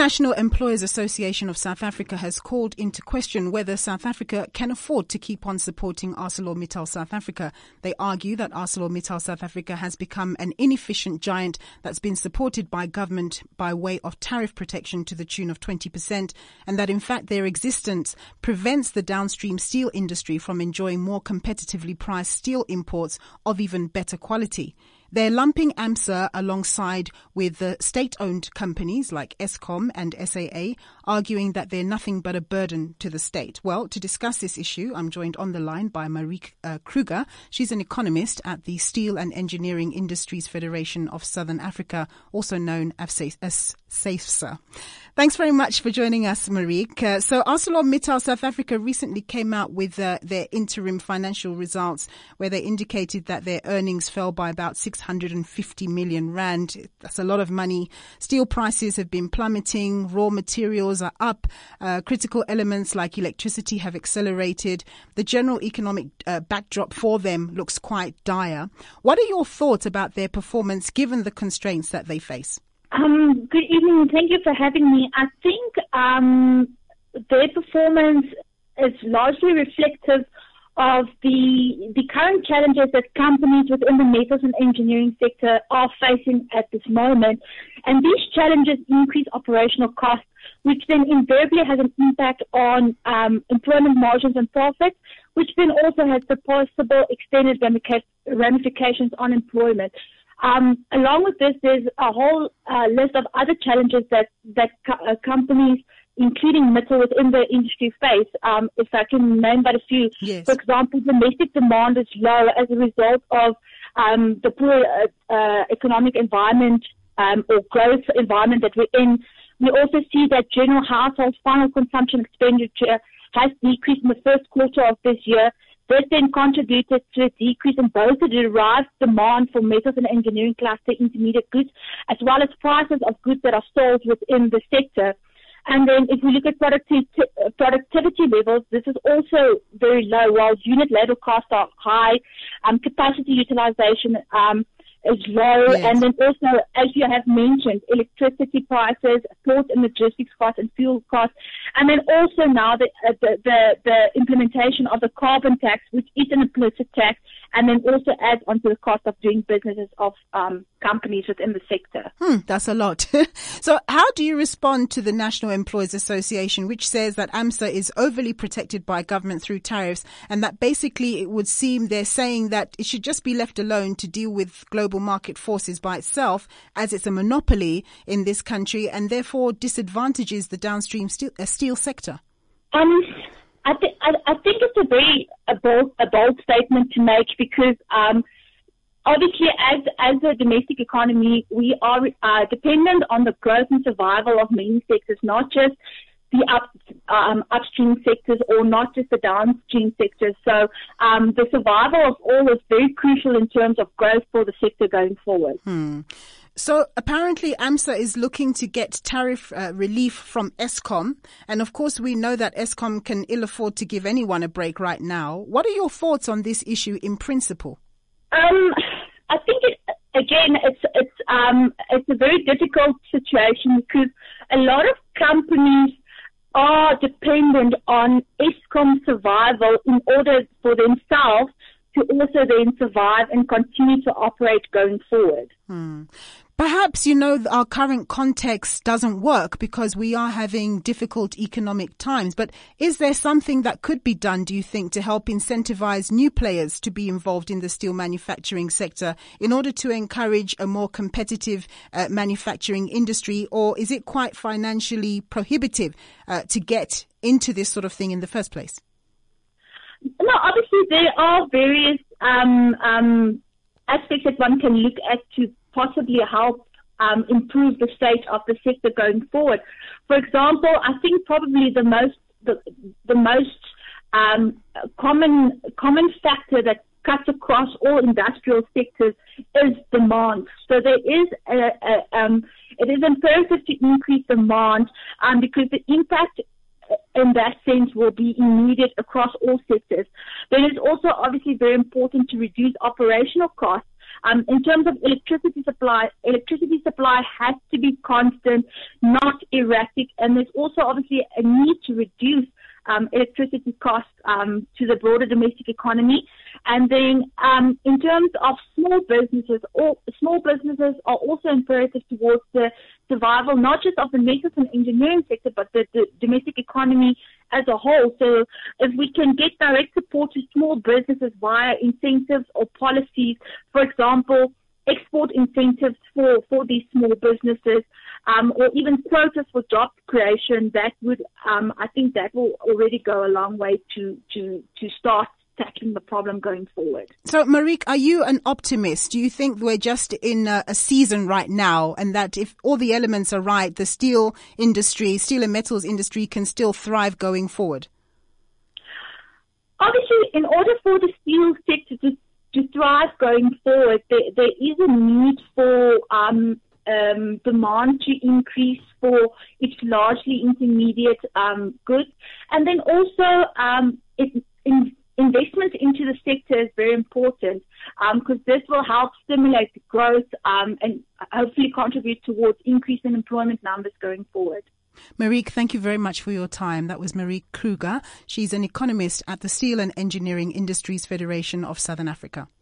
National Employers Association of South Africa has called into question whether South Africa can afford to keep on supporting ArcelorMittal South Africa. They argue that ArcelorMittal South Africa has become an inefficient giant that's been supported by government by way of tariff protection to the tune of 20%, and that in fact their existence prevents the downstream steel industry from enjoying more competitively priced steel imports of even better quality. They're lumping AMSA alongside with the state-owned companies like Eskom and SAA, arguing that they're nothing but a burden to the state. Well, to discuss this issue, I'm joined on the line by Marieke Kruger. She's an economist at the Steel and Engineering Industries Federation of Southern Africa, also known as SAFSA. Thanks very much for joining us, Marieke. So ArcelorMittal South Africa recently came out with their interim financial results where they indicated that their earnings fell by about 650 million rand. That's a lot of money. Steel prices have been plummeting. Raw materials are up. Critical elements like electricity have accelerated. The general economic backdrop for them looks quite dire. What are your thoughts about their performance given the constraints that they face? Good evening. Thank you for having me. I think their performance is largely reflective of the current challenges that companies within the metals and engineering sector are facing at this moment. And these challenges increase operational costs, which then invariably has an impact on employment margins and profits, which then also has the possible extended ramifications on employment. Along with this, there's a whole list of other challenges that companies, including Mittal within the industry, face. If I can name but a few. Yes. For example, domestic demand is low as a result of the poor economic environment or growth environment that we're in. We also see that general household final consumption expenditure has decreased in the first quarter of this year. This then contributed to a decrease in both the derived demand for metals and engineering cluster intermediate goods, as well as prices of goods that are sold within the sector. And then if we look at productivity levels, this is also very low, while unit labor costs are high, capacity utilization is low, yes. And then also, as you have mentioned, electricity prices, port and logistics costs, and fuel costs, and then also now the implementation of the carbon tax, which is an implicit tax, and then also adds onto the cost of doing businesses of companies within the sector. That's a lot. So how do you respond to the National Employers Association, which says that AMSA is overly protected by government through tariffs, and that basically it would seem they're saying that it should just be left alone to deal with global market forces by itself, as it's a monopoly in this country, and therefore disadvantages the downstream steel sector? I think it's a bold statement to make, because obviously as a domestic economy, we are dependent on the growth and survival of many sectors, not just the upstream sectors or not just the downstream sectors. So the survival of all is very crucial in terms of growth for the sector going forward. So apparently AMSA is looking to get tariff relief from Eskom. And of course, we know that Eskom can ill afford to give anyone a break right now. What are your thoughts on this issue in principle? I think it's a very difficult situation, because a lot of companies are dependent on Eskom's survival in order for themselves to also then survive and continue to operate going forward. Perhaps, our current context doesn't work because we are having difficult economic times. But is there something that could be done, do you think, to help incentivize new players to be involved in the steel manufacturing sector in order to encourage a more competitive manufacturing industry? Or is it quite financially prohibitive to get into this sort of thing in the first place? No, obviously there are various aspects that one can look at to possibly help improve the state of the sector going forward. For example, I think probably the most common factor that cuts across all industrial sectors is demand. So there is it is imperative to increase demand because the impact in that sense will be immediate across all sectors. But it's also obviously very important to reduce operational costs In terms of electricity supply has to be constant, not erratic, and there's also obviously a need to reduce electricity costs to the broader domestic economy. And then in terms of small businesses are also imperative towards the survival, not just of the metals and engineering sector, but the domestic economy as a whole. So if we can get direct support to small businesses via incentives or policies, for example, export incentives for these small businesses, or even quotas for job creation, that would, I think that will already go a long way to start tackling the problem going forward. So, Marieke, are you an optimist? Do you think we're just in a season right now, and that if all the elements are right, the steel and metals industry can still thrive going forward? Obviously, in order for the steel sector to thrive going forward, there is a need for demand to increase for its largely intermediate goods. And then also investment into the sector is very important because this will help stimulate growth and hopefully contribute towards increase in employment numbers going forward. Marieke, thank you very much for your time. That was Marieke Kruger. She's an economist at the Steel and Engineering Industries Federation of Southern Africa.